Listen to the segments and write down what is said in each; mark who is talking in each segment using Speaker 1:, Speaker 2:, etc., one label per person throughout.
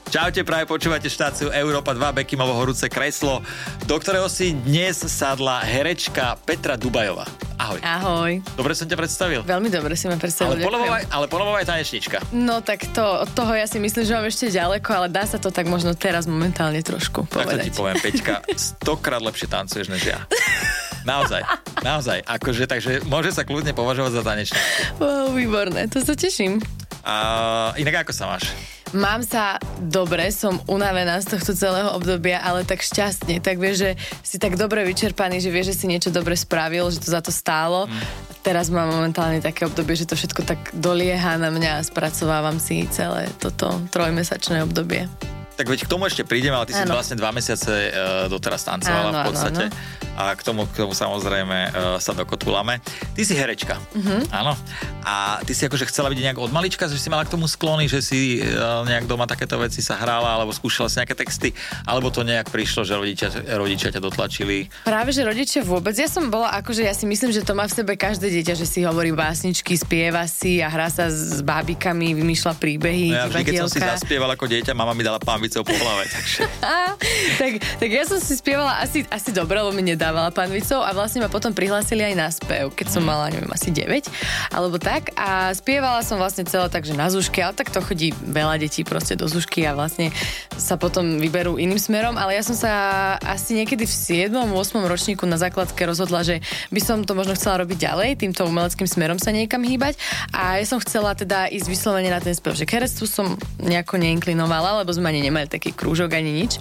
Speaker 1: Čaute, práve počúvate štáciu Európa 2, Bekimovo horúce kreslo, do ktorého si dnes sadla herečka Petra Dubajová. Ahoj.
Speaker 2: Ahoj.
Speaker 1: Dobre som ťa predstavil?
Speaker 2: Veľmi dobre si ma predstavil.
Speaker 1: Ale ponovom aj tanečnička.
Speaker 2: No tak to, od toho ja si myslím, že mám ešte ďaleko, ale dá sa to tak možno teraz momentálne trošku povedať.
Speaker 1: Tak to ti poviem, Peťka, 100-krát lepšie tancuješ než ja. Naozaj. Akože, takže môže sa kľudne považovať za tanečničku.
Speaker 2: Wow, výborné, to sa teším.
Speaker 1: Inak ako sa máš?
Speaker 2: Mám sa dobre, som unavená z tohto celého obdobia, ale tak šťastne. Tak vieš, že si tak dobre vyčerpaný, že vieš, že si niečo dobre spravil, že to za to stálo. Teraz mám momentálne také obdobie, že to všetko tak dolieha na mňa a spracovávam si celé toto 3-mesačné obdobie.
Speaker 1: Tak veď k tomu ešte prídem, ale ty si vlastne 2 mesiace doteraz tancovala v podstate. A k tomu samozrejme sa dokotúlame. Ty si herečka, áno. A ty si akože chcela byť nejak od malička, že si mala k tomu sklony, že si nejak doma takéto veci sa hrála, alebo skúšala si nejaké texty, alebo to nejak prišlo, že rodičia ťa dotlačili?
Speaker 2: Práve, že rodičia vôbec. Ja som bola akože, ja si myslím, že to má v sebe každé dieťa, že si hovorí básničky, spieva si a hrá sa s bábikami, vymýšľa príbehy.
Speaker 1: No ja vždy, keď som si zaspieval ako dieťa, mama mi dala pánvicou po hlave, takže.
Speaker 2: tak ja som si spievala asi dobre, lebo mi nedávala pánvicou a vlastne ma potom prihlásili aj na spev, keď som mala, neviem, asi 9 alebo tak a spievala som vlastne celé tak, že na zúške, ale tak to chodí veľa detí proste do zúšky a vlastne sa potom vyberú iným smerom, ale ja som sa asi niekedy v 7. 8. ročníku na základke rozhodla, že by som to možno chcela robiť ďalej, týmto umeleckým smerom sa niekam hýbať a ja som chcela teda ísť vyslovene na ten spev, že k herectvu som nejako neinklinovala, lebo sme ani nemali taký krúžok ani nič.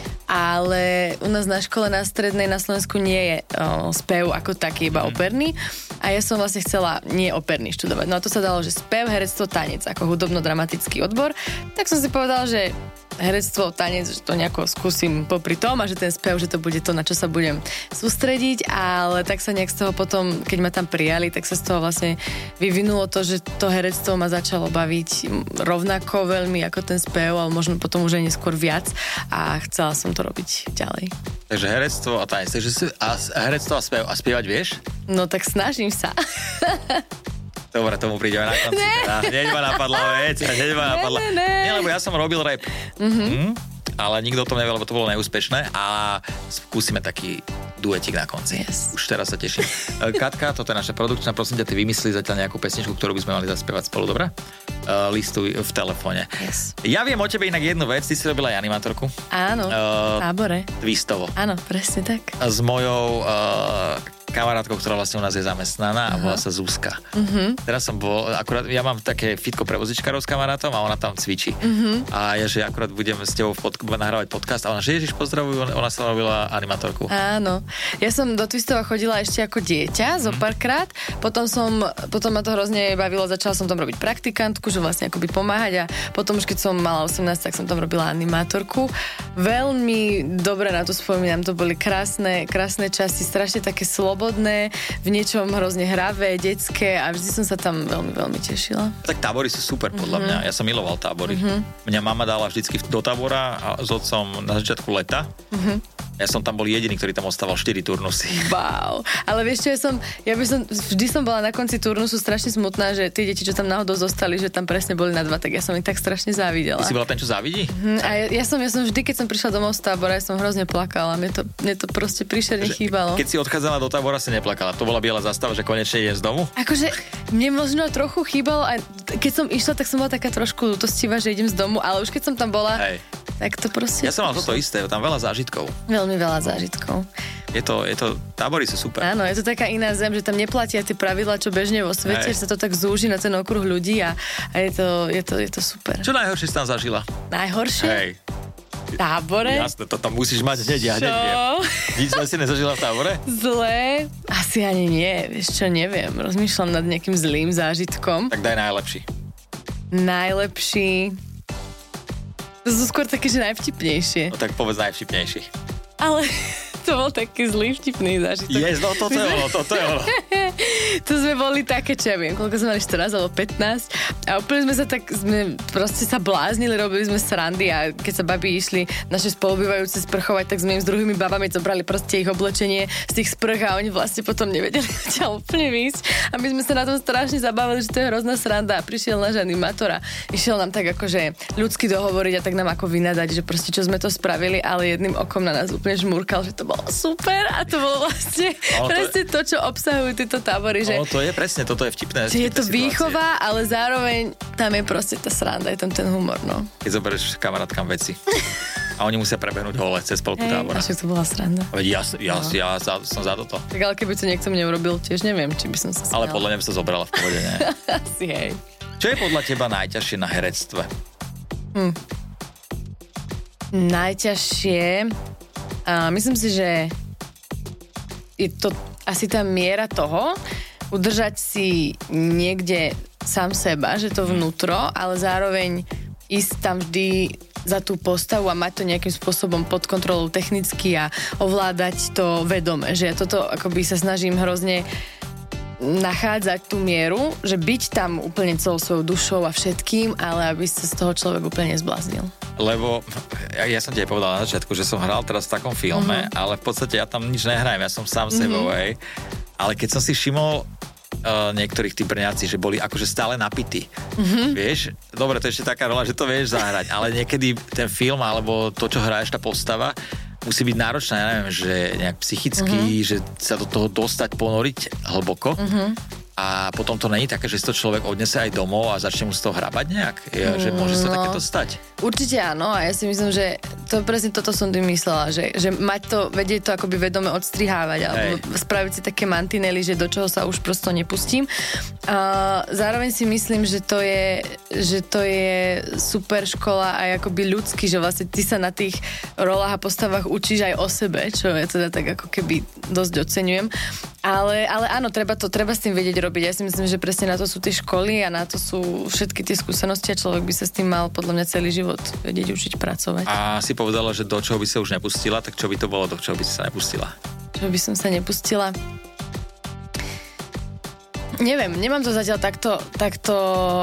Speaker 2: Ale u nás na škole na strednej na Slovensku nie je spev ako taký, iba operný. A ja som vlastne chcela nie operný študovať. No a to sa dalo, že spev, herectvo, tanec ako hudobno-dramatický odbor. Tak som si povedala, že herectvo, tanec, že to nejako skúsim popri tom a že ten spev, že to bude to, na čo sa budem sústrediť, ale tak sa nejak z toho potom, keď ma tam prijali, tak sa z toho vlastne vyvinulo to, že to herectvo ma začalo baviť rovnako veľmi ako ten spev, ale možno potom už aj neskôr viac a chcela som to robiť ďalej.
Speaker 1: Takže herectvo a tanec, herectvo a spev. A spievať vieš?
Speaker 2: No tak snažím sa.
Speaker 1: Dobre, tomu prídeme na konci. Hneď ma napadla vec. Nie, lebo ja som robil rap. Ale nikto o tom nevedel, lebo to bolo neúspešné. A skúsime taký duetik na konci.
Speaker 2: Yes.
Speaker 1: Už teraz sa teším. Katka, toto je naša produkčná. Prosím ťa, ty vymyslí zatiaľ nejakú pesničku, ktorú by sme mali zaspievať spolu, dobre? Listuj v telefóne.
Speaker 2: Yes.
Speaker 1: Ja viem o tebe inak jednu vec. Ty si robila aj animátorku.
Speaker 2: Áno, v tábore.
Speaker 1: Twistovo.
Speaker 2: Áno, presne tak.
Speaker 1: S mojou kamarátkou, ktorá vlastne u nás je zamestnaná a volá sa Zuzka. Teraz som bol, akurát ja mám také fitko pre vozičkárov s kamarátom a ona tam cvičí. A ja, že akurát budem s tebou nahrávať podcast a ona, že Ježiš, pozdravuj, ona sa robila animátorku.
Speaker 2: Áno. Ja som do Twistova chodila ešte ako dieťa zo párkrát, potom ma to hrozne bavilo, začala som tam robiť praktikantku, že vlastne akoby pomáhať a potom už keď som mala 18, tak som tam robila animátorku. Veľmi dobre na to spomínam, to boli krásne časti, strašne také slobodné, v niečom hrozne hravé, detské a vždy som sa tam veľmi, veľmi tešila.
Speaker 1: Tak tábory sú super podľa mňa. Ja som miloval tábory. Mňa mama dala vždycky do tábora a s otcom na začiatku leta. Ja som tam bol jediný, ktorý tam ostával 4 turnusy.
Speaker 2: Wow. Ale vieš čo, vždy som bola na konci turnusu strašne smutná, že tie deti, čo tam náhodou zostali, že tam presne boli na 2, tak ja som ich tak strašne závidela.
Speaker 1: Ty si bola ten, čo závidí?
Speaker 2: A ja som vždy, keď som prišla domov z tábora, ja som hrozne plakala. Mne to proste príšerne chýbalo.
Speaker 1: Keď si odchádzala do tábora, si neplakala. To bola biela zastava, že konečne idem z domu?
Speaker 2: Akože mne možno trochu chýbalo a keď som išla, tak som bola taká trošku ľútostivá, že idem z domu, ale už keď som tam bola, tak to proste.
Speaker 1: Ja som mal toto isté, tam veľa zážitkov.
Speaker 2: Veľmi veľa zážitkov.
Speaker 1: Je to, tábory sú super.
Speaker 2: Áno, je to taká iná zem, že tam neplatia tie pravidlá, čo bežne vo svete, že sa to tak zúži na ten okruh ľudí a je to super.
Speaker 1: Čo najhoršie si tam zažila?
Speaker 2: Najhoršie?
Speaker 1: Hej.
Speaker 2: Tábore?
Speaker 1: Jasné, to tam musíš mať hneď, ja hneď viem. Nič sme si nezažila v tábore?
Speaker 2: Zlé? Asi ani nie, vieš čo, neviem. Rozmýšľam nad nejakým zlým zážitkom.
Speaker 1: Tak daj najlepší.
Speaker 2: Najlepší? To sú skôr také, že najvtipnejšie.
Speaker 1: No tak povedz najvtipnejší.
Speaker 2: Ale to bol taký zlý vtipný zážitok.
Speaker 1: Toto je ono.
Speaker 2: To sme boli také, čo ja viem, koľko sme mali, 14 alebo 15 a úplne sme proste sa bláznili, robili sme srandy a keď sa babi išli naše spolubývajúce sprchovať, tak sme im s druhými babami zobrali proste ich oblečenie z tých sprch a oni vlastne potom nevedeli ťa úplne výsť a my sme sa na tom strašne zabavili, že to je hrozná sranda a prišiel náš animátor a išiel nám tak akože ľudsky dohovoriť a tak nám ako vynadať, že proste čo sme to spravili, ale jedným okom na nás úplne žmúrkal, že to bolo super a to bolo vlastne presne to, čo obsahujú tieto tábory. Že
Speaker 1: to je presne, toto je vtipné.
Speaker 2: Je to výchova, ale zároveň tam je proste tá sranda, je tam ten humor, no.
Speaker 1: Keď zoberieš kamarátkam veci a oni musia prebehnúť hole cez polku tábora.
Speaker 2: Až to bola sranda.
Speaker 1: Ja som za toto.
Speaker 2: Tak ale keby to niekto mne urobil, tiež neviem, či by som sa smiala.
Speaker 1: Ale podľa mňa by sa zobrala v pohode, nie?
Speaker 2: Asi hej.
Speaker 1: Čo je podľa teba najťažšie na herectve?
Speaker 2: Najťažšie... myslím si, že je to asi tá miera toho, udržať si niekde sám seba, že to vnútro, ale zároveň ísť tam vždy za tú postavu a mať to nejakým spôsobom pod kontrolou technicky a ovládať to vedome. Že ja toto akoby sa snažím hrozne nachádzať tú mieru, že byť tam úplne celou svojou dušou a všetkým, ale aby sa z toho človek úplne nezbláznil.
Speaker 1: Lebo ja som ti povedal na začiatku, že som hral teraz v takom filme, ale v podstate ja tam nič nehrajem, ja som sám sebou, hej. Ale keď som si všimol niektorých tí Brňáci, že boli akože stále napití. Vieš? Dobre, to je ešte taká rola, že to vieš zahrať, ale niekedy ten film alebo to, čo hráš, tá postava, musí byť náročná, ja neviem, že nejak psychicky, že sa do toho dostať, ponoriť hlboko. A potom to není také, že si to človek odnese aj domov a začne mu z toho hrabať nejak? Že môže sa takéto stať?
Speaker 2: Určite áno a ja si myslím, že to presne toto som tým myslela, že mať to, vedieť to akoby vedome odstrihávať alebo spraviť si také mantinely, že do čoho sa už prosto nepustím. Zároveň si myslím, že to je super škola aj akoby ľudský, že vlastne ty sa na tých rolách a postavách učíš aj o sebe, čo ja teda tak ako keby dosť oceňujem. Ale áno, treba s tým vedieť robiť. Ja si myslím, že presne na to sú tie školy a na to sú všetky tie skúsenosti a človek by sa s tým mal podľa mňa celý život vedieť učiť pracovať.
Speaker 1: A si povedala, že do čoho by sa už nepustila, tak čo by to bolo, do čoho by si sa nepustila?
Speaker 2: Čo by som sa nepustila? Neviem, nemám to zatiaľ takto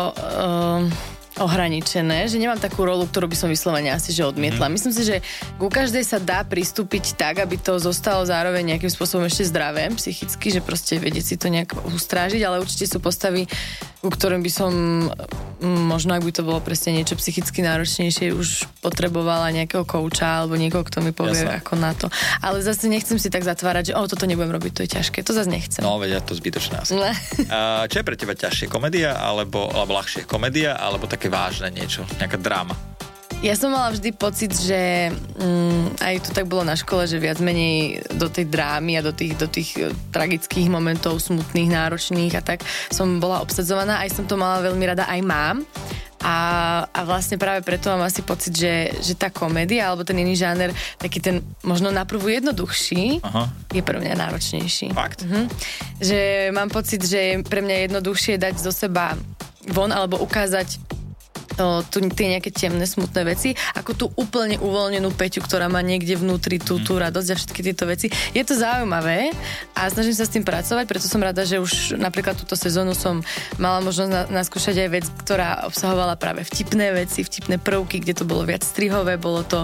Speaker 2: ohraničené, že nemám takú rolu, ktorú by som vyslovene asi že odmietla. Myslím si, že ku každej sa dá pristúpiť tak, aby to zostalo zároveň nejakým spôsobom ešte zdravé, psychicky, že proste vedieť si to nejak ustrážiť, ale určite sú postavy, ku ktorým by som možno, ak by to bolo presne niečo psychicky náročnejšie, už potrebovala nejakého kouča alebo niekoho, kto mi povie ako na to. Ale zase nechcem si tak zatvárať, že toto nebudem robiť, to je ťažké. To zase nechcem.
Speaker 1: No, vedia, to zbytočné asi. Čo je pre teba ťažšie? Komédia alebo ľahšie? Komédia alebo také vážne niečo? Nejaká dráma?
Speaker 2: Ja som mala vždy pocit, že aj to tak bolo na škole, že viac menej do tej drámy a do tých tragických momentov, smutných, náročných a tak som bola obsadzovaná. Aj som to mala veľmi rada, aj mám. A vlastne práve preto mám asi pocit, že tá komédia alebo ten iný žáner, taký ten možno naprvu jednoduchší, je pre mňa náročnejší.
Speaker 1: Fakt?
Speaker 2: Že mám pocit, že je pre mňa jednoduchšie dať zo seba von alebo ukázať tie nejaké temné, smutné veci, ako tú úplne uvoľnenú Peťu, ktorá má niekde vnútri tú radosť a všetky tieto veci. Je to zaujímavé a snažím sa s tým pracovať, preto som rada, že už napríklad túto sezónu som mala možnosť naskúšať aj vec, ktorá obsahovala práve vtipné veci, vtipné prvky, kde to bolo viac strihové, bolo to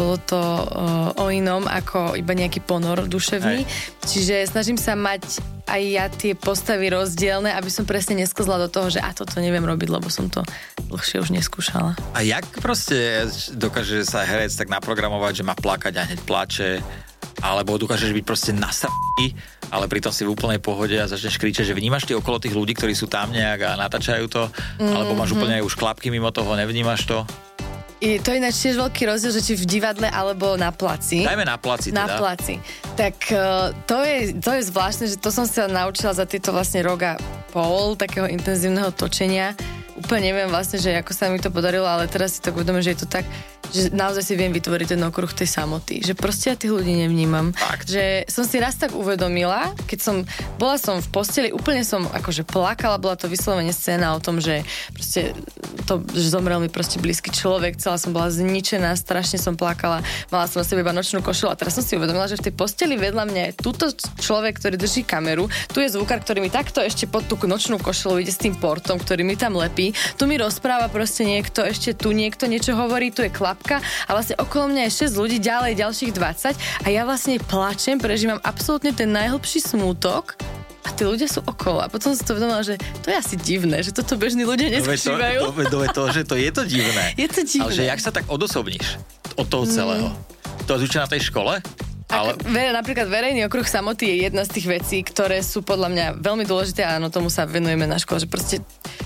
Speaker 2: o inom ako iba nejaký ponor duševný. Čiže snažím sa mať aj ja tie postavy rozdielne, aby som presne nesklzla do toho, že toto neviem robiť, lebo som to dlhšie už neskúšala.
Speaker 1: A jak proste dokáže sa herec tak naprogramovať, že má plakať a hneď plače, alebo dokážeš byť proste nasratý, ale pritom si v úplnej pohode a začneš kričať, že vnímaš ty okolo tých ľudí, ktorí sú tam nejak a natáčajú to, alebo máš úplne aj už klapky mimo toho, nevnímaš to?
Speaker 2: To je ináč tiež veľký rozdiel, že či v divadle alebo na placi.
Speaker 1: Dajme na placi teda.
Speaker 2: Na placi. Tak to je zvláštne, že to som sa naučila za tieto vlastne rok a pol takého intenzívneho točenia, úplne neviem vlastne, že ako sa mi to podarilo, ale teraz si tak uvedomím, že je to tak, že naozaj si viem vytvoriť ten okruh tej samoty, že proste ja tých ľudí nevnímam.
Speaker 1: Fakt.
Speaker 2: Že som si raz tak uvedomila, keď bola som v posteli, úplne som akože plakala, bola to vyslovene scéna o tom, že proste že zomrel mi proste blízky človek, celá som bola zničená, strašne som plakala, mala som na sebe iba nočnú košelu a teraz som si uvedomila, že v tej posteli vedľa mňa je tuto človek, ktorý drží kameru, tu je zvukár, ktorý mi takto ešte pod tú nočnú košelu ide s tým portom, ktorý mi tam lepí, tu mi rozpráva proste niekto, ešte tu niekto niečo hovorí, tu je klapka a vlastne okolo mňa je 6 ľudí, ďalej ďalších 20 a ja vlastne plačem, prežívam absolútne ten najhlbší smútok a tí ľudia sú okolo. A potom som to uvedomila, že to je asi divné, že toto bežní ľudia nezažívajú.
Speaker 1: Že to je to divné.
Speaker 2: Je to divné.
Speaker 1: Ale že jak sa tak odosobníš od toho celého? To je na tej škole? Ale...
Speaker 2: Napríklad verejný okruh samoty je jedna z tých vecí, ktoré sú podľa mňa veľmi dôležité a áno, tomu sa venujeme na škole, že proste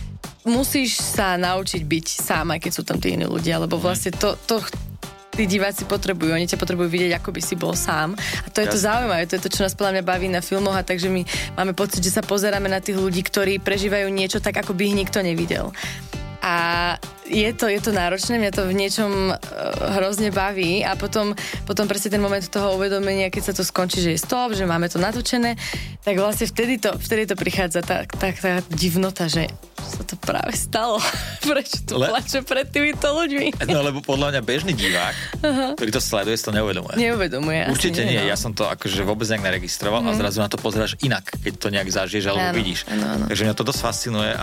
Speaker 2: musíš sa naučiť byť sám, aj keď sú tam tí iní ľudia, lebo vlastne to tí diváci potrebujú, oni ťa potrebujú vidieť, ako by si bol sám. A to je to zaujímavé, to je to, čo nás podľa mňa baví na filmoch a takže my máme pocit, že sa pozeráme na tých ľudí, ktorí prežívajú niečo tak, ako by ich nikto nevidel. A je to náročné, mňa to v niečom hrozne baví a potom presne ten moment toho uvedomenia, keď sa to skončí, že je stop, že máme to natočené, tak vlastne vtedy to prichádza tá divnota, že sa to práve stalo. Prečo tu plačem pred týmito ľuďmi?
Speaker 1: No lebo podľa mňa bežný divák, ktorý to sleduje, si to neuvedomuje.
Speaker 2: Neuvedomuje.
Speaker 1: Určite nie. Ja som to akože vôbec nejak neregistroval a zrazu na to pozeráš inak, keď to nejak zažiješ alebo vidíš.
Speaker 2: Áno.
Speaker 1: Takže mňa to dosť fascinuje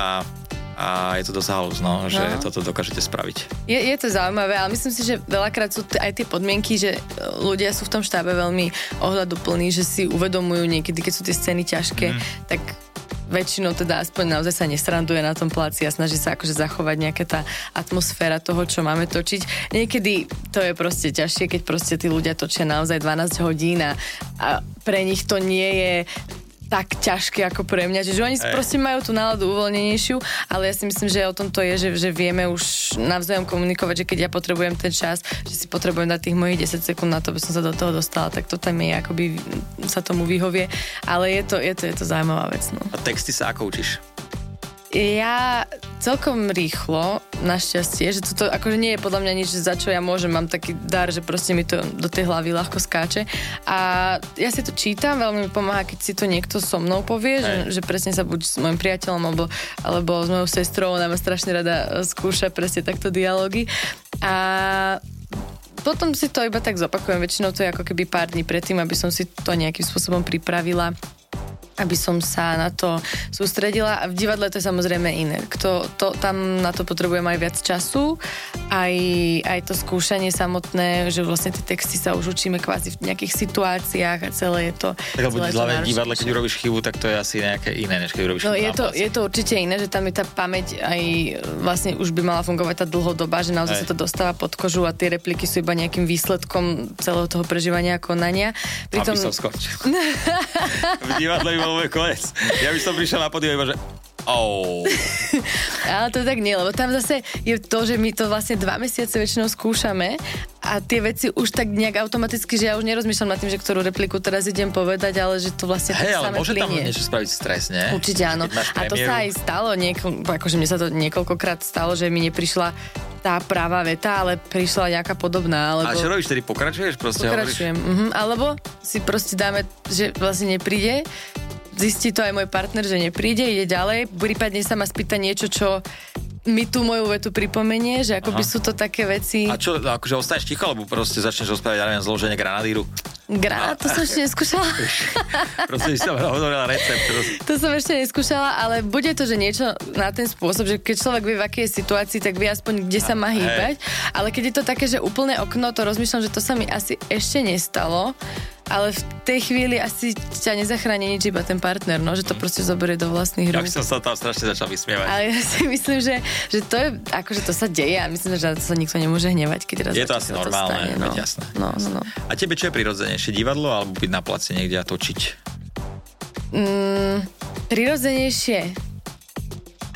Speaker 1: a je to dosť halúzno, že toto dokážete spraviť.
Speaker 2: Je to zaujímavé, ale myslím si, že veľakrát sú aj tie podmienky, že ľudia sú v tom štábe veľmi ohľaduplní, že si uvedomujú niekedy, keď sú tie scény ťažké, tak väčšinou teda aspoň naozaj sa nesranduje na tom pláci a snaží sa akože zachovať nejaká tá atmosféra toho, čo máme točiť. Niekedy to je proste ťažšie, keď proste tí ľudia točia naozaj 12 hodín a pre nich to nie je tak ťažké ako pre mňa. Čiže oni proste majú tú náladu uvoľnenejšiu, ale ja si myslím, že o tom to je, že vieme už navzájom komunikovať, že keď ja potrebujem ten čas, že si potrebujem dať tých mojich 10 sekúnd na to, aby som sa do toho dostala, tak to tam je, akoby sa tomu vyhovie. Ale je to zaujímavá vec. No.
Speaker 1: A texty sa ako učíš?
Speaker 2: Ja celkom rýchlo, našťastie, že toto akože nie je podľa mňa nič, za čo ja môžem, mám taký dar, že proste mi to do tej hlavy ľahko skáče a ja si to čítam, veľmi mi pomáha, keď si to niekto so mnou povie, že presne sa buď s môjim priateľom alebo s mojou sestrou, ona ma strašne rada skúša presne takto dialógy a potom si to iba tak zopakujem, väčšinou to je ako keby pár dní predtým, aby som si to nejakým spôsobom pripravila, aby som sa na to sústredila a v divadle to je samozrejme iné. Tam na to potrebujem aj viac času, aj to skúšanie samotné, že vlastne tie texty sa už učíme kvázi v nejakých situáciách a celé je to...
Speaker 1: Tak alebo v divadle, keď urobíš chybu, tak to je asi nejaké iné, než keď urobíš chybu.
Speaker 2: Je to určite iné, že tam je tá pamäť aj vlastne už by mala fungovať tá dlhodobá, že naozaj sa to dostáva pod kožu a tie repliky sú iba nejakým výsledkom celého toho prežívania a konania.
Speaker 1: Aby som skončil. V divadle by bol môj konec. Ja by som prišiel na pódium iba, že
Speaker 2: Ale to tak nie, lebo tam zase je to, že my to vlastne 2 mesiace väčšinou skúšame a tie veci už tak nejak automaticky, že ja už nerozmýšľam nad tým, že ktorú repliku teraz idem povedať, ale že to vlastne tak
Speaker 1: ale
Speaker 2: samé
Speaker 1: môže
Speaker 2: plinie.
Speaker 1: Tam niečo spraviť stres, nie?
Speaker 2: Určite áno. A to sa aj stalo, akože mne sa to niekoľkokrát stalo, že mi neprišla tá práva veta, ale prišla nejaká podobná. Alebo...
Speaker 1: A čo robíš, tedy pokračuješ?
Speaker 2: Pokračujem. Alebo si proste dáme, že vlastne nepríde, zistí to aj môj partner, že nepríde, ide ďalej, prípadne sa ma spýta niečo, čo mi tú moju vetu pripomenie, že akoby sú to také veci...
Speaker 1: A čo, akože ostaneš ticho, alebo proste začneš rozprávať, ja neviem, zloženie granadíru?
Speaker 2: Granát, to som ešte neskúšala.
Speaker 1: Proste som hovorila recept.
Speaker 2: To som ešte neskúšala, ale bude to, že niečo na ten spôsob, že keď človek vie, v akej je situácii, tak vie aspoň, kde sa má hýbať. Ale keď je to také, že úplné okno, to rozmýšľam, že to sa mi asi ešte nestalo. Ale v tej chvíli asi ťa nezachráni nič, iba ten partner, no, že to proste zoberie do vlastných rúk.
Speaker 1: Ja som sa tam strašne začal vysmievať.
Speaker 2: Ale ja si myslím, že to je, akože to sa deje a myslím, že to sa nikto nemôže hnevať, keď raz
Speaker 1: je to asi normálne,
Speaker 2: stane, no.
Speaker 1: Jasné.
Speaker 2: No.
Speaker 1: A tebe čo je prirodzenejšie, divadlo alebo byť na placi niekde a točiť?
Speaker 2: Prirodzenejšie.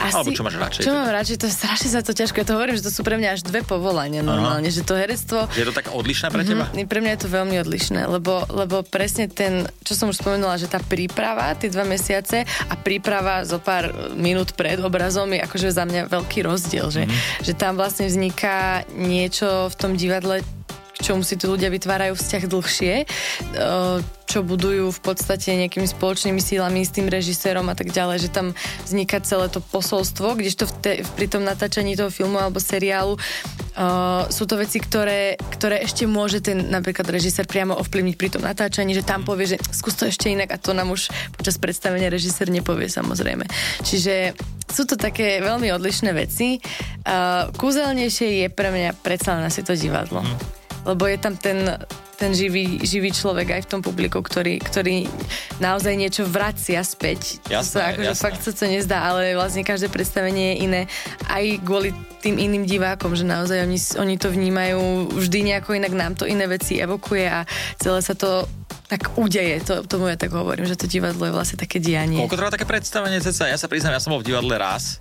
Speaker 1: Alebo čo máš radšej?
Speaker 2: Čo mám radšej? To je strašne sa to ťažko. Ja to hovorím, že to sú pre mňa až dve povolania normálne, že to herectvo...
Speaker 1: Je to tak odlišné pre teba?
Speaker 2: Pre mňa je to veľmi odlišné, lebo presne ten, čo som už spomenula, že tá príprava, tie 2 mesiace a príprava zo pár minút pred obrazom je akože za mňa veľký rozdiel, že tam vlastne vzniká niečo v tom divadle, k čomu si tu ľudia vytvárajú vzťah dlhšie, čo budujú v podstate nejakými spoločnými sílami s tým režisérom a tak ďalej, že tam vzniká celé to posolstvo, kdežto pri tom natáčaní toho filmu alebo seriálu sú to veci, ktoré ešte môže ten napríklad režisér priamo ovplyvniť pri tom natáčaní, že tam povie, že skús to ešte inak a to nám už počas predstavenia režisér nepovie samozrejme. Čiže sú to také veľmi odlišné veci. Kúzelnejšie je pre mňa predsa len asi to divadlo. Lebo je tam ten živý človek aj v tom publiku, ktorý naozaj niečo vracia späť.
Speaker 1: Jasné.
Speaker 2: Fakt sa to nezdá, ale vlastne každé predstavenie je iné. Aj kvôli tým iným divákom, že naozaj oni to vnímajú vždy nejako inak, nám to iné veci evokuje a celé sa to tak udeje. Tomu ja tak hovorím, že to divadlo je vlastne také dianie.
Speaker 1: Koľko trvá také predstavenie? Ja sa priznám, ja som bol v divadle raz.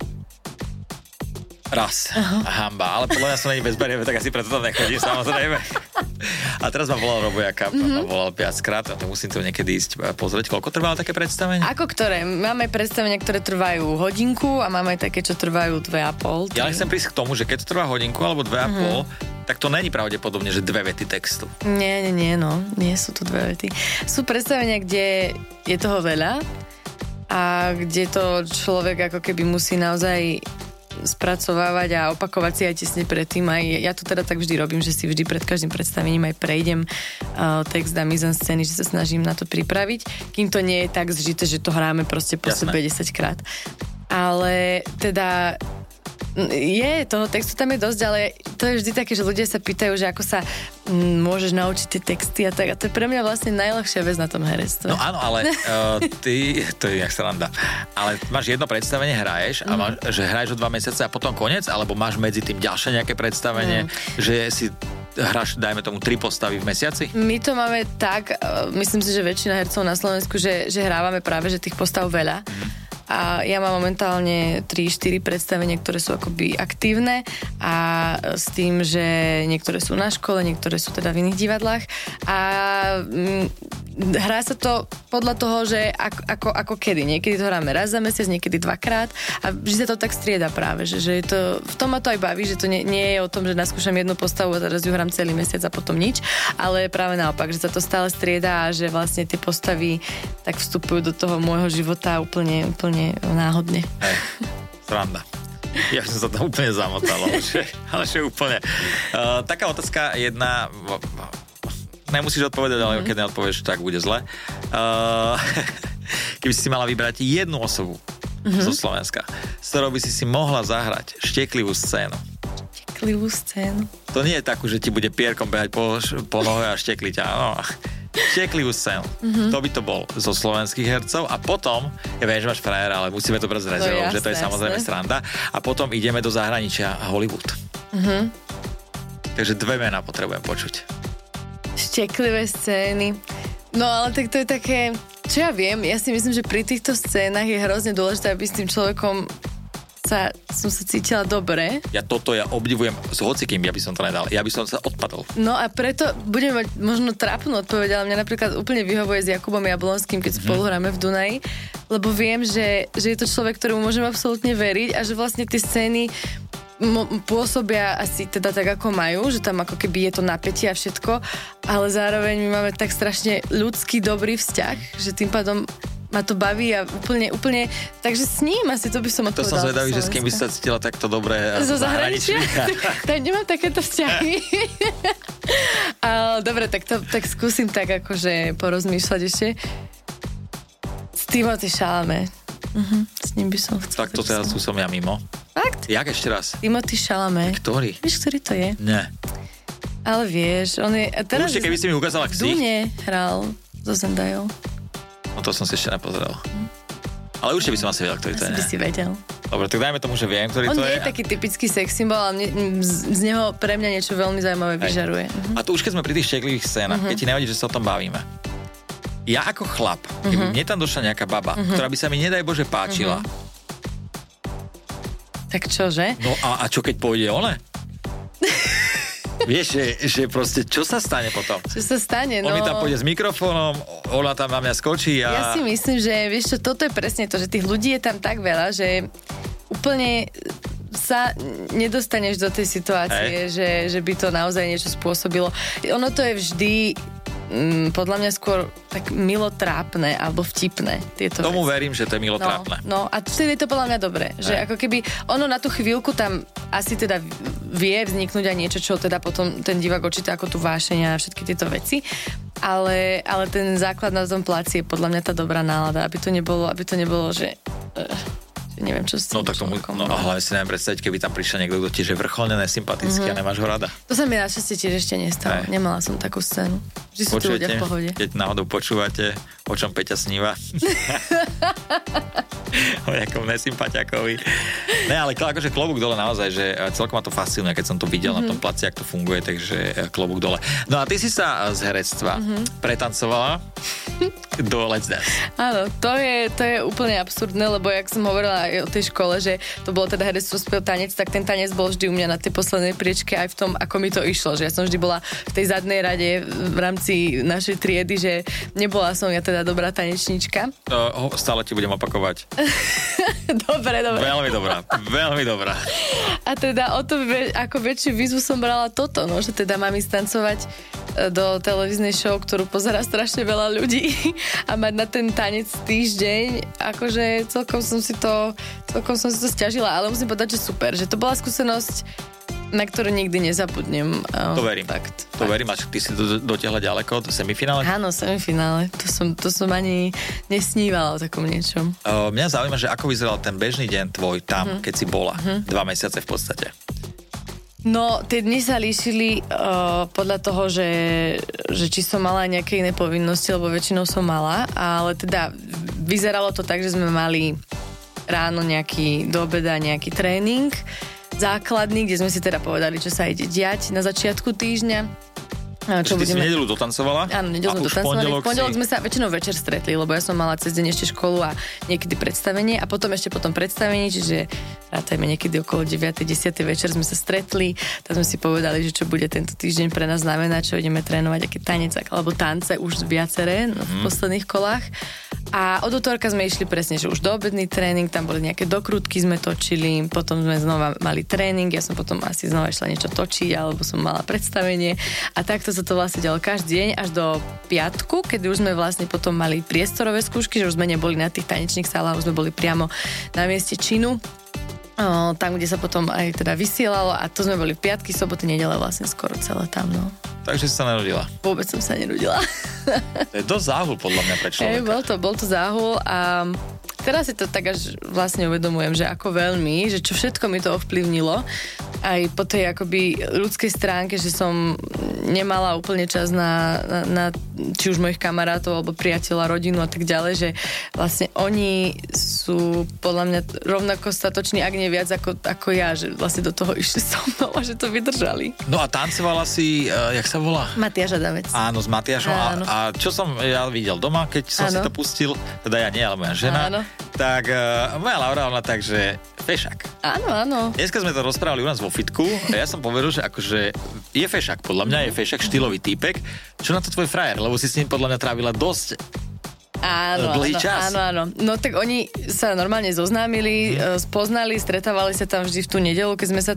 Speaker 1: Hamba, ale podľa mňa som není bezbariérové, tak asi preto tam nechodím, samozrejme. A teraz ma volal Robo Jakab, ma volal 5-krát a to musím to niekedy ísť pozrieť. Koľko trvalo také predstavenie?
Speaker 2: Ako ktoré? Máme predstavenia, ktoré trvajú hodinku a máme také, čo trvajú 2,5.
Speaker 1: Ja chcem prísť k tomu, že keď to trvá hodinku alebo 2,5, tak to není pravdepodobne, že 2 vety textu.
Speaker 2: Nie, nie sú to 2 vety. Sú predstavenia, kde je toho veľa a kde to človek ako keby musí naozaj spracovávať a opakovať si aj tesne predtým. Aj ja to teda tak vždy robím, že si vždy pred každým predstavením aj prejdem text a mise-en-scény, že sa snažím na to pripraviť, kým to nie je tak zžité, že to hráme proste po sebe 10 krát. Ale teda toho textu tam je dosť, ale to je vždy také, že ľudia sa pýtajú, že ako sa môžeš naučiť tie texty a tak. A to je pre mňa vlastne najľahšia vec na tom herectve.
Speaker 1: No áno, ale ty, to je jak sranda, ale máš jedno predstavenie, hraješ a že hraješ o 2 mesiace a potom koniec, alebo máš medzi tým ďalšie nejaké predstavenie, že si hráš, dajme tomu, 3 postavy v mesiaci? My
Speaker 2: to máme tak, myslím si, že väčšina hercov na Slovensku, že hrávame práve, že tých postav veľa. A ja mám momentálne 3-4 predstavenia, ktoré sú akoby aktívne a s tým, že niektoré sú na škole, niektoré sú teda v iných divadlách a hrá sa to podľa toho, že ako kedy. Niekedy to hráme raz za mesiac, niekedy 2-krát a vždy sa to tak strieda práve, že je to, v tom ma to aj baví, že to nie je o tom, že naskúšam jednu postavu a teraz ju hrám celý mesiac a potom nič, ale práve naopak, že sa to stále strieda a že vlastne tie postavy tak vstupujú do toho môjho života úplne náhodne.
Speaker 1: Hej, sranda. Ja som sa tam úplne zamotal, ale že úplne. Taká otázka jedna, nemusíš odpovedať, ale keď neodpovieš, tak bude zle. Keby si mala vybrať jednu osobu zo Slovenska, s ktorou by si mohla zahrať šteklivú scénu.
Speaker 2: Šteklivú scénu?
Speaker 1: To nie je takú, že ti bude pierkom behať po nohe a štekliť. Áno. Šteklivú scénu. To by to bol zo slovenských hercov a potom, ja viem, že máš frajera, ale musíme to brať z rezervou, že to je samozrejme sranda. A potom ideme do zahraničia Hollywood. Takže 2 mená potrebujem počuť.
Speaker 2: Šteklivé scény. No ale tak to je také, čo ja viem, ja si myslím, že pri týchto scénach je hrozne dôležité, aby s tým človekom som sa cítila dobre. Ja
Speaker 1: obdivujem s hocikým, ja by som to nedal. Ja by som sa odpadol.
Speaker 2: No a preto budem mať možno trápnu odpoveď, ale mňa napríklad úplne vyhovuje s Jakubom Jablonským, keď spolu hráme v Dunaji, lebo viem, že je to človek, ktorému môžem absolútne veriť a že vlastne tie scény pôsobia asi teda tak, ako majú, že tam ako keby je to napätie a všetko, ale zároveň my máme tak strašne ľudský, dobrý vzťah, že tým pádom ma to baví a úplne, takže s ním asi to by som odpovedala.
Speaker 1: To som zvedavý, že s kým by sa cítila takto dobre
Speaker 2: zo zahraničia. Tak nemám takéto vzťahy. Dobre, tak skúsim tak akože porozmýšľať ešte. S Timothée Chalamet. S ním by som chcela.
Speaker 1: Tak to teraz tu som ja mimo.
Speaker 2: Fakt?
Speaker 1: Jak ešte raz?
Speaker 2: Timothée Chalamet.
Speaker 1: Ktorý?
Speaker 2: Vieš, ktorý to je?
Speaker 1: Nie.
Speaker 2: Ale vieš, on je... Teraz
Speaker 1: určite, keby si mi ukázala ksich.
Speaker 2: V Dune hral so Zendajou.
Speaker 1: No to som si ešte nepozeral. Ale určite by som asi vedel, ktorý to je.
Speaker 2: Asi by si vedel.
Speaker 1: Dobre, tak dajme tomu, že viem, ktorý
Speaker 2: on
Speaker 1: to je.
Speaker 2: On nie je taký typický sex symbol, ale z neho pre mňa niečo veľmi zaujímavé vyžaruje.
Speaker 1: A tu už keď sme pri tých šteklivých scénach, keď ti nevadí, že sa o tom bavíme. Ja ako chlap, keby mne tam došla nejaká baba, ktorá by sa mi nedaj Bože páčila,
Speaker 2: Tak čože?
Speaker 1: No a čo keď pôjde ona? Vieš, že proste, čo sa stane potom?
Speaker 2: Čo sa stane, no...
Speaker 1: On mi tam pôjde s mikrofónom, ona tam na mňa skočí a...
Speaker 2: Ja si myslím, že vieš čo, toto je presne to, že tých ľudí je tam tak veľa, že úplne sa nedostaneš do tej situácie, že by to naozaj niečo spôsobilo. Ono to je vždy podľa mňa skôr tak milotrápne alebo vtipné.
Speaker 1: Tomu verím, že to je milotrápne.
Speaker 2: No a vtedy je to podľa mňa dobré. Že ako keby ono na tú chvíľku tam asi teda vie vzniknúť aj niečo, čo teda potom ten divák očíta ako tú vášeň a všetky tieto veci. Ale ten základ na tom pláci je podľa mňa tá dobrá nálada, aby to nebolo, že... neviem, čo s tým.
Speaker 1: No tak tomu, a hlavne si neviem predstaviť, keby tam prišiel niekto, kto tiež je vrcholne nesympatický a nemáš ho rada.
Speaker 2: To sa mi našťastie tiež ešte nestalo. Nemala som takú scénu. Vždy sú tu ľudia v pohode.
Speaker 1: Keď náhodou počúvate, o čom Peťa sníva. O nejakom nesympatiakovi. Ne, ale akože klobúk dole naozaj, že celkom ma to fascinuje, keď som to videl na tom placi, jak to funguje, takže klobúk dole. No a ty si sa z herectva pretancovala do Let's Dance.
Speaker 2: Áno, to je úplne absurdné, lebo jak som hovorila aj o tej škole, že to bolo teda herectvo, spev, tanec, tak ten tanec bol vždy u mňa na tej poslednej priečke aj v tom, ako mi to išlo, že ja som vždy bola v tej zadnej rade v rámci našej triedy, že nebola som ja teda dobrá tanečníčka.
Speaker 1: Stále ti budem opakovať.
Speaker 2: Dobre.
Speaker 1: Veľmi dobrá.
Speaker 2: A teda o to ako väčšiu výzvu som brala toto, no, že teda mám ísť tancovať do televíznej show, ktorú pozerá strašne veľa ľudí a mať na ten tanec týždeň, akože celkom som si to sťažila, ale musím povedať, že super, že to bola skúsenosť, na ktorú nikdy nezabudnem.
Speaker 1: To verím. Fakt. Verím, a ty si dotiahla ďaleko do semifinále?
Speaker 2: Áno, semifinále. To som ani nesnívala o takom niečom.
Speaker 1: Mňa zaujíma, že ako vyzeral ten bežný deň tvoj tam, keď si bola. 2 mesiace v podstate.
Speaker 2: No, tie dni sa líšili podľa toho, že či som mala nejaké iné povinnosti, lebo väčšinou som mala, ale teda vyzeralo to tak, že sme mali ráno do obeda nejaký tréning základný, kde sme si teda povedali, čo sa ide diať na začiatku týždňa.
Speaker 1: Čo ty si v nedeľu dotancovala?
Speaker 2: Áno, nedeľu sme dotancovali. V pondelok sme sa väčšinou večer stretli, lebo ja som mala cez deň ešte školu a niekedy predstavenie a potom predstavenie, čiže rátajme niekedy okolo 9. 10. večer sme sa stretli, tak sme si povedali, že čo bude tento týždeň pre nás znamená, čo ideme trénovať, aké tanec, alebo tance už viaceré v posledných kolách. A od utorka sme išli presne, že už do obedný tréning, tam boli nejaké dokrutky, sme točili, potom sme znova mali tréning, ja som potom asi znova išla niečo točiť, alebo som mala predstavenie a takto sa to vlastne dialo každý deň až do piatku, kedy už sme vlastne potom mali priestorové skúšky, že už sme neboli na tých tanečných sálach, už sme boli priamo na mieste činu. Tam, kde sa potom aj teda vysielalo a to sme boli v piatky, soboty, nedele vlastne skoro celé tam, no.
Speaker 1: Takže si sa nenudila?
Speaker 2: Vôbec som sa nenudila.
Speaker 1: To je dosť záhul podľa mňa pre človeka.
Speaker 2: Bol to záhul a teraz si to tak až vlastne uvedomujem, že ako veľmi, že čo všetko mi to ovplyvnilo aj po tej akoby ľudskej stránke, že som nemala úplne čas na či už mojich kamarátov alebo priateľa, rodinu a tak ďalej, že vlastne oni sú podľa mňa rovnako statoční, ak nie viac ako ja, že vlastne do toho išli so mnou a že to vydržali.
Speaker 1: No a tancovala si, jak sa volá?
Speaker 2: Matiáš Adamec.
Speaker 1: Áno, s Matiášom. A čo som ja videl doma, keď som si to pustil, teda ja nie, ale moja žena, tak moja Laura, ona takže fešák.
Speaker 2: Áno.
Speaker 1: Dneska sme to rozprávali u nás vo fitku a ja som povedal, že akože je fešák, podľa mňa je fešák, štýlový týpek. Čo na to tvoj frajer? Lebo si s ním podľa mňa trávila dosť dlhý čas.
Speaker 2: Áno. No tak oni sa normálne zoznámili, spoznali, stretávali sa tam vždy v tú nedeľu,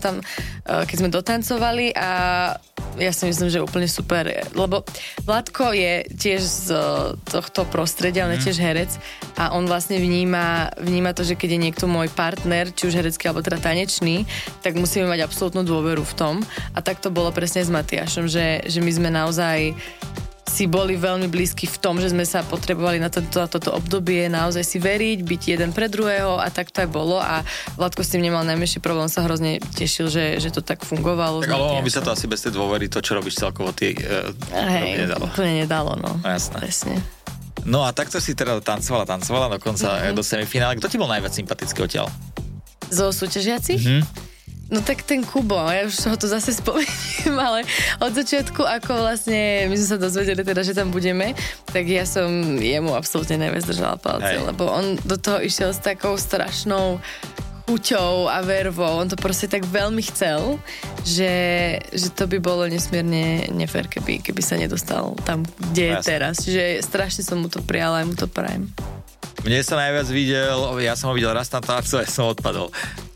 Speaker 2: keď sme dotancovali a ja si myslím, že úplne super, lebo Vladko je tiež z tohto prostredia, on je tiež herec a on vlastne vníma to, že keď je niekto môj partner, či už herecký alebo teda tanečný, tak musíme mať absolútnu dôveru v tom a tak to bolo presne s Matiášom, že my sme naozaj si boli veľmi blízky v tom, že sme sa potrebovali na toto obdobie naozaj si veriť, byť jeden pre druhého a tak to aj bolo a Vladko s tým nemal najmenší problém, sa hrozne tešil, že to tak fungovalo.
Speaker 1: Tak ale on by sa to asi bez tej dôvery, to čo robíš celkovo, nedalo.
Speaker 2: Úplne nedalo, no.
Speaker 1: Jasné.
Speaker 2: Presne.
Speaker 1: No a takto si teda tancovala dokonca do semifinále. Kto ti bol najviac sympatický odtiaľ?
Speaker 2: Zo súťažiaci? No tak ten Kubo, ja už ho tu zase spomeniem, ale od začiatku, ako vlastne my sme sa dozvedeli teda, že tam budeme, tak ja som jemu absolútne najviac držala palce, lebo on do toho išiel s takou strašnou chuťou a vervou. On to proste tak veľmi chcel, že to by bolo nesmierne nefér, keby sa nedostal tam, kde je teraz. Že strašne som mu to prijala, aj mu to prajem.
Speaker 1: Mne sa najviac ja som ho videl raz na tácu a som odpadol.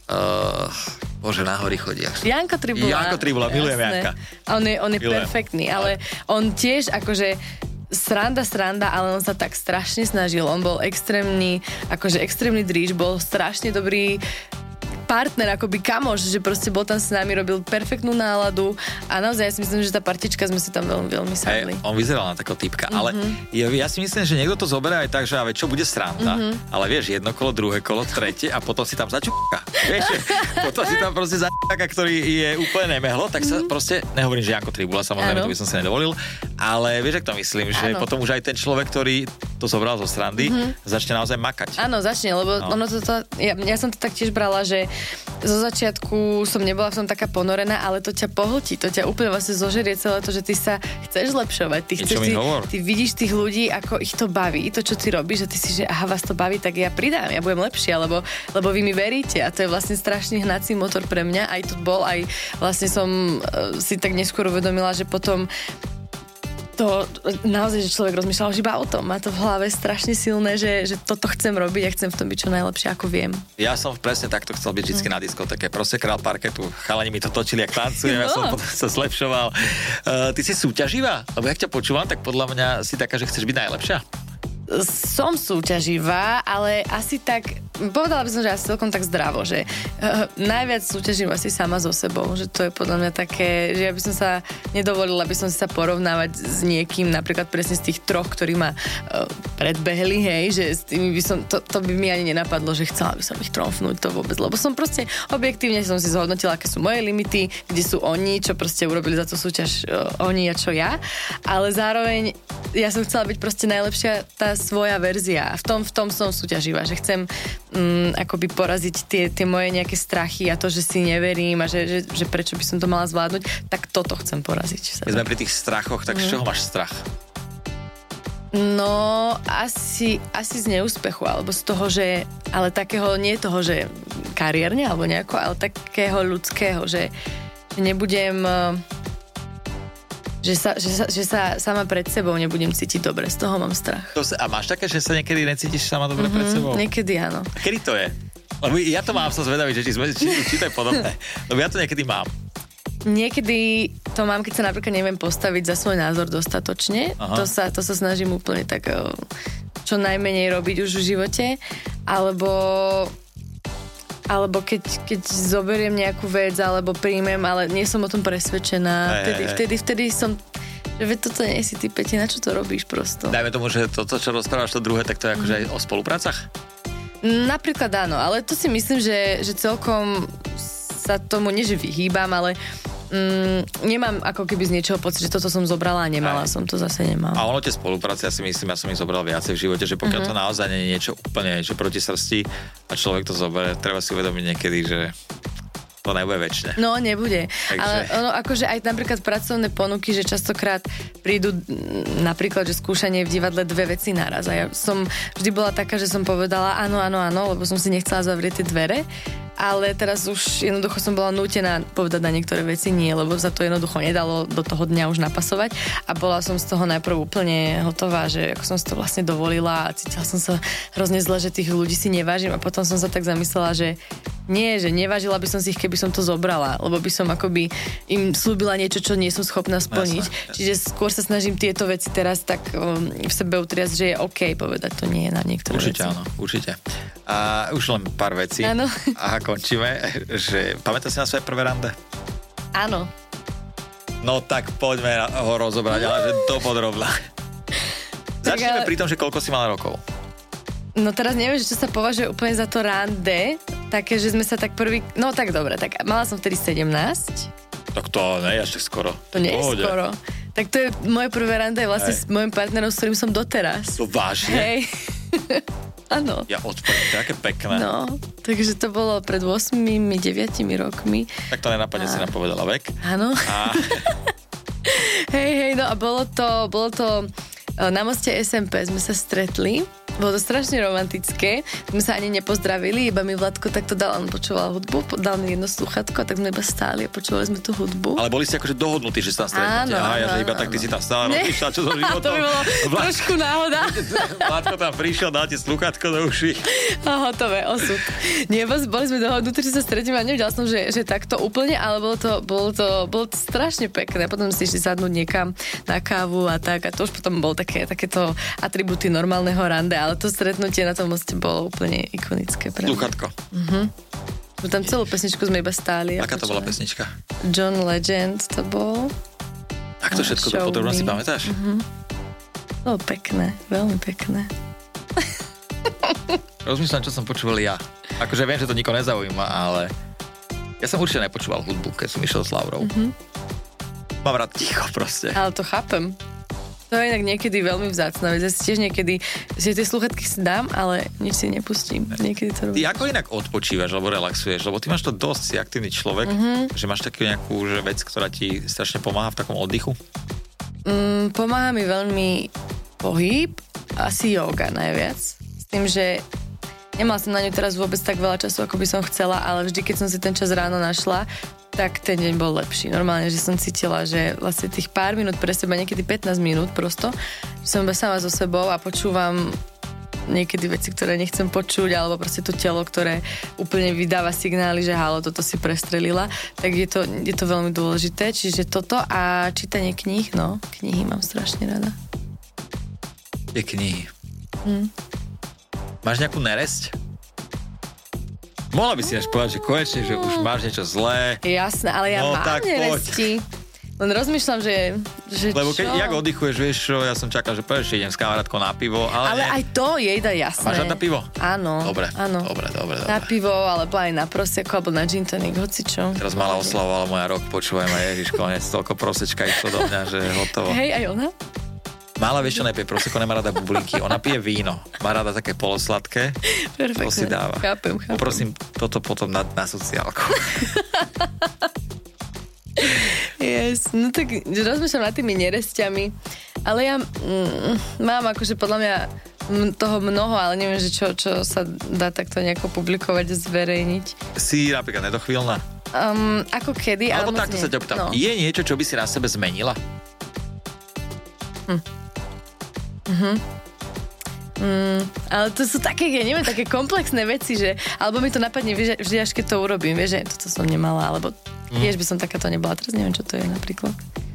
Speaker 1: Bože, na hory chodia.
Speaker 2: Janko Tribula,
Speaker 1: milujem Janka.
Speaker 2: A on je perfektný, ale on tiež akože sranda, ale on sa tak strašne snažil. On bol extrémny dríž, bol strašne dobrý partner, akoby kamoš, že proste bol tam s nami, robil perfektnú náladu a naozaj ja si myslím, že tá partička sme si tam veľmi, veľmi sadli.
Speaker 1: On vyzeral na takého typka, ale ja si myslím, že niekto to zoberá aj tak, že čo bude sranda, ale vieš, jedno kolo, druhé kolo, tretie a potom si tam začúka. Vieš, potom si tam proste začúka, ktorý je úplne nemehlo, tak sa proste, nehovorím, že Janko Tribula, samozrejme, to by som sa nedovolil, ale vieš, ak to myslím, že potom už aj ten človek, ktorý to zobral zo srandy, začne naozaj makať.
Speaker 2: Áno, začne, lebo ono ja som to tak tiež brala, že zo začiatku som nebola v tom taká ponorená, ale to ťa pohltí, to ťa úplne vlastne zožerie celé to, že ty sa chceš zlepšovať, ty vidíš tých ľudí, ako ich to baví, to, čo ty robíš, že ty si, že aha, vás to baví, tak ja pridám, ja budem lepšia, lebo vy mi veríte a to je vlastne strašný hnací motor pre mňa, aj to bol, aj vlastne som si tak neskôr uvedomila, že potom to naozaj, že človek rozmýšľal už iba o tom. Má to v hlave strašne silné, že toto chcem robiť a chcem v tom byť čo najlepšie, ako viem.
Speaker 1: Ja som presne takto chcel byť vždycky na diskotéke. Proste král parketu. Chalani mi to točili, jak tancujem, ja som potom sa zlepšoval. Ty si súťaživá? Lebo jak ťa počúvam, tak podľa mňa si taká, že chceš byť najlepšia.
Speaker 2: Som súťaživá, ale asi tak, povedala by som, že asi celkom tak zdravo, že najviac súťažím asi sama so sebou, že to je podľa mňa také, že ja by som sa nedovolila, by som sa porovnávať s niekým, napríklad presne z tých troch, ktorí ma predbehli, hej, že s tými by som, to by mi ani nenapadlo, že chcela by som ich tromfnúť, to vôbec, lebo som proste objektívne som si zhodnotila, aké sú moje limity, kde sú oni, čo proste urobili za tú súťaž oni a čo ja, ale zároveň ja som chcela byť proste najlepšia tá svoja verzia a v tom som súťaživá, že chcem akoby poraziť tie moje nejaké strachy a to, že si neverím a že prečo by som to mala zvládnuť, tak toto chcem poraziť.
Speaker 1: Keď sme pri tých strachoch, tak z čoho máš strach?
Speaker 2: No, asi z neúspechu, alebo z toho, že, ale takého, nie toho, že kariérne, alebo nejako, ale takého ľudského, že nebudem... Že sa sama pred sebou nebudem cítiť dobre, z toho mám strach.
Speaker 1: A máš také, že sa niekedy necítiš sama dobre pred sebou?
Speaker 2: Niekedy áno.
Speaker 1: A kedy to je? Lebo ja to mám, som zvedavý, že či to je podobné. Lebo ja to niekedy mám.
Speaker 2: Niekedy to mám, keď sa napríklad neviem postaviť za svoj názor dostatočne. To sa snažím úplne tak čo najmenej robiť už v živote. Alebo keď zoberiem nejakú vec, alebo príjmem, ale nie som o tom presvedčená. Vtedy som... Že toto nie si ty, Peti, na čo to robíš prosto?
Speaker 1: Dajme tomu, že toto, čo rozprávaš, to druhé, tak to je akože aj o spoluprácach?
Speaker 2: Napríklad áno, ale to si myslím, že celkom sa tomu nie, že vyhýbam, ale... nemám ako keby z niečoho pocit, že toto som zobrala a nemala som to zase nemala.
Speaker 1: A ono tie spolupráce, ja si myslím, ja som ich zobral viacej v živote, že pokiaľ to naozaj nie je niečo úplne niečo proti srsti a človek to zoberie, treba si uvedomiť niekedy, že to nebude večne. No,
Speaker 2: nebude. Takže... Ale ono akože aj napríklad pracovné ponuky, že častokrát prídu napríklad, že skúšanie v divadle 2 veci naraz. A ja som vždy bola taká, že som povedala áno, lebo som si nechcela zavrieť tie dvere. Ale teraz už jednoducho som bola nútená povedať na niektoré veci nie, lebo sa to jednoducho nedalo do toho dňa už napasovať a bola som z toho najprv úplne hotová, že ako som si to vlastne dovolila a cítila som sa hrozne zle, že tých ľudí si nevážim a potom som sa tak zamyslela, že nie, že nevážila by som si ich, keby som to zobrala, lebo by som akoby im slúbila niečo, čo nie som schopná splniť. Jasne. Čiže skôr sa snažím tieto veci teraz tak v sebe utriasť, že je OK povedať to nie na niektoré
Speaker 1: určite,
Speaker 2: veci.
Speaker 1: Áno, určite. A už len pár vecí.
Speaker 2: Áno.
Speaker 1: A končíme, že pamätáš si na svoje prvé rande?
Speaker 2: Áno.
Speaker 1: No tak poďme ho rozobrať, ale že dopodrobná. Začneme pri tom, že koľko si mala rokov.
Speaker 2: No teraz neviem, čo sa považuje úplne za to rande, také, že sme sa tak prvý... No tak dobre, tak mala som vtedy 17.
Speaker 1: Tak to nie je až tak skoro.
Speaker 2: To nie je skoro. Tak to je moje prvé rande vlastne s mojim partnerom, s ktorým som doteraz.
Speaker 1: To vážne?
Speaker 2: Hej. Áno.
Speaker 1: Ja odpadám, to je aké pekné.
Speaker 2: No, takže to bolo pred 8-9 rokmi.
Speaker 1: Tak to nenapadne si nám povedala vek.
Speaker 2: Áno. Hej, no a bolo to na moste SMP sme sa stretli Bolo to strašne romantické. My sa ani nepozdravili, iba mi Vladko takto dal, on počúval hudbu, dal mi jedno slúchatko, tak sme iba stáli a počúvali sme tú hudbu.
Speaker 1: Ale boli ste akože dohodnutí, že sa stretnete. Áno, že iba tak ty si tam stála, rozmýšľala, čo so životom.
Speaker 2: To by bolo trošku náhoda.
Speaker 1: Vladko tam prišiel, dal ti slúchatko do uší.
Speaker 2: A hotové, osud. Nie, boli sme dohodnutí, že sa stretíme a nevedela som, že takto úplne, ale bolo to strašne pekné. Potom si išli sadnúť niekam na kávu a tak. A to už potom bol takéto atribúty normálneho rande, ale to stretnutie na tom moste bolo úplne ikonické.
Speaker 1: Slúchatko.
Speaker 2: Tam celú pesničku sme iba stáli.
Speaker 1: Aká to bola pesnička?
Speaker 2: John Legend to bol.
Speaker 1: Ak to všetko do podrobnosti pamätáš?
Speaker 2: Bolo pekné, veľmi pekné.
Speaker 1: Rozmýšľam, čo som počúval ja. Akože viem, že to nikoho nezaujíma, ale ja som určite nepočúval hudbu, keď som išiel s Laurou. Mám rád ticho proste. Ale
Speaker 2: to chápem. To je inak niekedy veľmi vzácna vec. Ja si tiež niekedy si tie slúchatky si dám, ale nič si nepustím. Niekedy to robím.
Speaker 1: Ty ako inak odpočívaš alebo relaxuješ? Lebo ty máš to dosť, si aktívny človek, že máš takú nejakú vec, ktorá ti strašne pomáha v takom oddychu?
Speaker 2: Pomáha mi veľmi pohyb, asi yoga najviac. S tým, že nemala som na ňu teraz vôbec tak veľa času, ako by som chcela, ale vždy, keď som si ten čas ráno našla, tak ten deň bol lepší. Normálne, že som cítila, že vlastne tých pár minút pre seba, niekedy 15 minút prosto, že som iba sama so sebou a počúvam niekedy veci, ktoré nechcem počuť, alebo proste to telo, ktoré úplne vydáva signály, že halo, toto si prestrelila, tak je to veľmi dôležité. Čiže toto a čítanie kníh, knihy mám strašne rada.
Speaker 1: Je knihy. Máš nejakú neresť? Mohla by si až povedať, že konečne, že už máš niečo zlé.
Speaker 2: Jasné, ale ja mám neresti. Len rozmýšľam, že
Speaker 1: lebo keď jak oddychuješ, vieš čo, ja som čakal, že povieš, že idem s kamarátkou na pivo, ale
Speaker 2: aj to je jasné.
Speaker 1: Máš rád na pivo?
Speaker 2: Áno.
Speaker 1: Dobre.
Speaker 2: Na pivo, alebo aj na prosecco, alebo na gin tonic, hocičo.
Speaker 1: Teraz mala oslavovala moja rok, počúvaj ma, ježiš, konec, toľko prosečka išlo do mňa, že je hotovo.
Speaker 2: Hej, aj ona?
Speaker 1: Mála, vieš čo, nepije prosecco, nemá rada bublinky. Ona pije víno. Má rada také polosladké.
Speaker 2: Perfektne.
Speaker 1: To si dáva.
Speaker 2: Chápem.
Speaker 1: Poprosím toto potom na sociálku.
Speaker 2: Yes. No tak rozmýšľam nad tými nerestiami. Ale ja mám akože podľa mňa toho mnoho, ale neviem, že čo sa dá takto nejako publikovať a zverejniť. Si
Speaker 1: napríklad nedochvíľna?
Speaker 2: Ako kedy?
Speaker 1: Alebo takto sa ťa pýtam. Je niečo, čo by si na sebe zmenila?
Speaker 2: Ale to sú také, ja neviem, také komplexné veci, že alebo mi to napadne vždy, až keď to urobím, vieš, že toto som nemala, alebo tiež by som takáto nebola, teraz neviem, čo to je napríklad.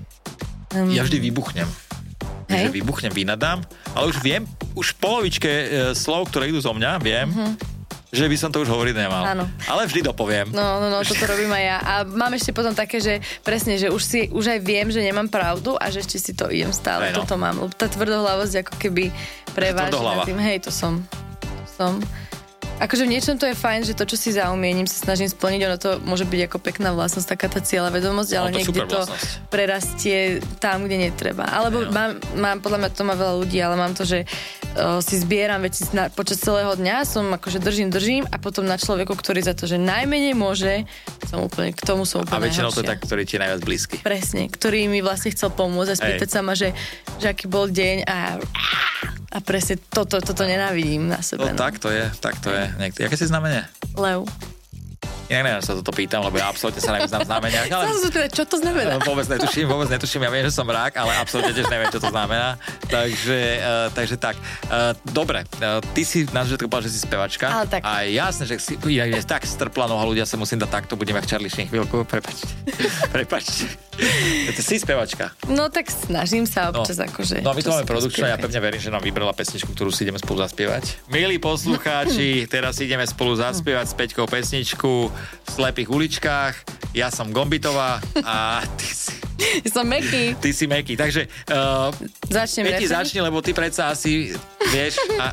Speaker 1: Ja vždy vybuchnem. Že vybuchnem, vynadám, ale už viem, už v polovičke slov, ktoré idú zo mňa, viem, že by som to už hovoriť nemal.
Speaker 2: Áno.
Speaker 1: Ale vždy dopoviem.
Speaker 2: No, toto robím aj ja. A mám ešte potom také, že presne, že už aj viem, že nemám pravdu a že ešte si to idem stále. Toto mám. Tá tvrdohlavosť ako keby preváži nad tým. Hej, to som. Akože v niečom to je fajn, že to, čo si zaumiením, sa snažím splniť, ono to môže byť ako pekná vlastnosť, taká tá cieľavedomosť, ale niekde to prerastie tam, kde netreba. Alebo mám, podľa mňa to má veľa ľudí, ale mám to, že si zbieram veci počas celého dňa, som akože držím a potom na človeku, ktorý za to, že najmenej môže, k tomu som úplne
Speaker 1: a väčšinou to je tak, ktorý ti je najviac blízky.
Speaker 2: Presne, ktorý mi vlastne chcel pomôcť a spýtať sa ma, že aký bol deň a presne toto nenávidím na sebe.
Speaker 1: No. Tak to je. Jaké si znamenie?
Speaker 2: Lev.
Speaker 1: Ja neviem, sa toto pýtam, lebo ja absolútne sa nevyznám v znameniach. Ale...
Speaker 2: Čo to znamená?
Speaker 1: Vôbec netuším. Ja viem, že som rak, ale absolútne tiež neviem, čo to znamená. Takže tak. Dobre, ty si na začiatku povedal, že si spevačka.
Speaker 2: Ale tak.
Speaker 1: A jasne, že si je tak strpla noha ľudia, sa musím dať takto, budem jak Charlie Sheen chvíľku. Prepačte. Ty si spevačka.
Speaker 2: No tak snažím sa občas akože.
Speaker 1: No a my tu máme produkčnú, ja pevne verím, že nám vybrala pesničku, ktorú si ideme spolu zaspievať. Milí poslucháči, teraz ideme spolu zaspievať s Peťkou pesničku v Slepých uličkách. Ja som Gombitová a ty si...
Speaker 2: Som Meky.
Speaker 1: Ty si Meky, takže... Peti, začni, lebo ty predsa asi vieš a...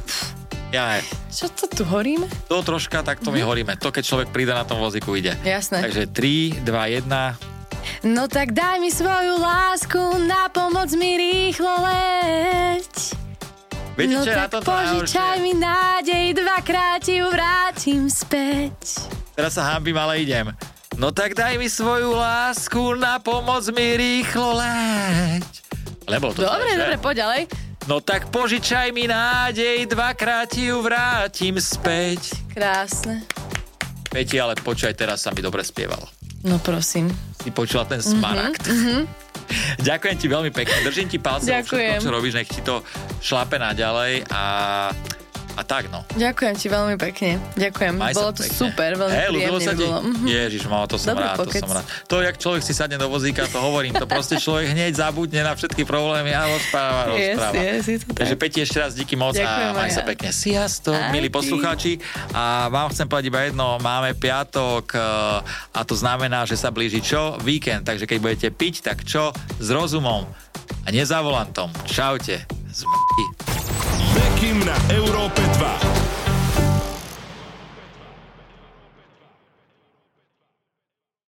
Speaker 2: Čo to tu horíme?
Speaker 1: To troška, tak to my horíme. To, keď človek príde na tom vozíku, ide.
Speaker 2: Jasné.
Speaker 1: Takže 3, 2, 1...
Speaker 2: No tak daj mi svoju lásku, na pomoc mi rýchlo leď.
Speaker 1: Viete,
Speaker 2: no tak požičaj mi nádej, dvakrát ti ju vrátim späť.
Speaker 1: Teraz sa hanbím, ale idem. No tak daj mi svoju lásku, na pomoc mi rýchlo leď. Lebo to
Speaker 2: dobre, poď ďalej.
Speaker 1: No tak požičaj mi nádej, dvakrát ti ju vrátim späť.
Speaker 2: Krásne.
Speaker 1: Peti, ale počúvaj, teraz sa mi dobre spievalo.
Speaker 2: No prosím.
Speaker 1: Si počula ten smaragd. Ďakujem ti veľmi pekne, držím ti palce vo všetko, čo robíš, nech ti to šlape naďalej a tak, no.
Speaker 2: Ďakujem ti veľmi pekne. Ďakujem. Bolo to pekne. Super, veľmi príjemne bolo.
Speaker 1: Ježiš, to som rád, to som rád. To, jak človek si sadne do vozíka, to hovorím, to proste človek hneď zabudne na všetky problémy a rozpráva. Takže Peti, ešte raz díky moc. Ďakujem, a maj sa pekne. Siasto, milí poslucháči. A vám chcem povedať iba jedno, máme piatok a to znamená, že sa blíži čo? Víkend, takže keď budete piť, tak čo? S rozumom a nie za volantom. Čaute.
Speaker 3: Bekim na Európe 2.